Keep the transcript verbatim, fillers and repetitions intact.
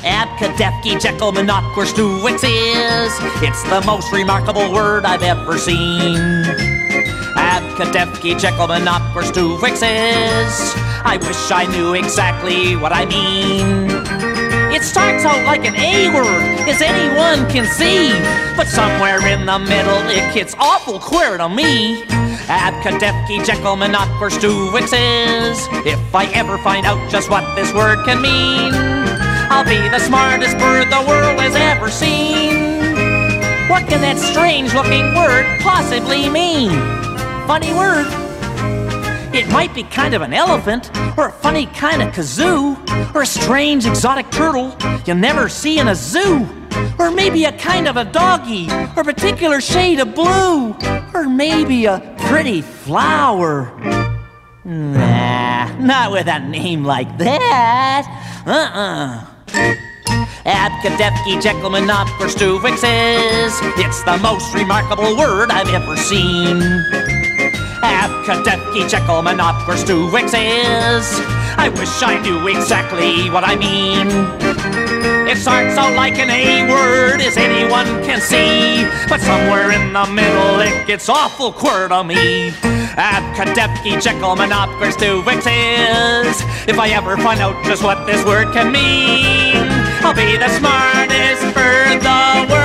Abkadefki, Jekyll, Monopquerstuvix is. It's the most remarkable word I've ever seen. Abkadefki, Jekyll, Monopquerstuvix is. I wish I knew exactly what I mean. It starts out like an A word, as anyone can see, but somewhere in the middle it gets awful queer to me. Abkadefki, Jekyll, Monopquerstuvix is. If I ever find out just what this word can mean, I'll be the smartest bird the world has ever seen. What can that strange-looking word possibly mean? Funny word? It might be kind of an elephant, or a funny kind of kazoo, or a strange exotic turtle you'll never see in a zoo, or maybe a kind of a doggy, or a particular shade of blue, or maybe a pretty flower. Nah, not with a name like that. Uh-uh. Abkadefki, Jekyll, Monopquerstuvix is. It's the most remarkable word I've ever seen. Abkadefki, Jekyll, Monopquerstuvix is. I wish I knew exactly what I mean. It starts out like an A word, as anyone can see, but somewhere in the middle it gets awful queer to me. Abkadefki, Jekyll, Monopquerstuvix is. If I ever find out just what this word can mean, I'll be the smartest bird the world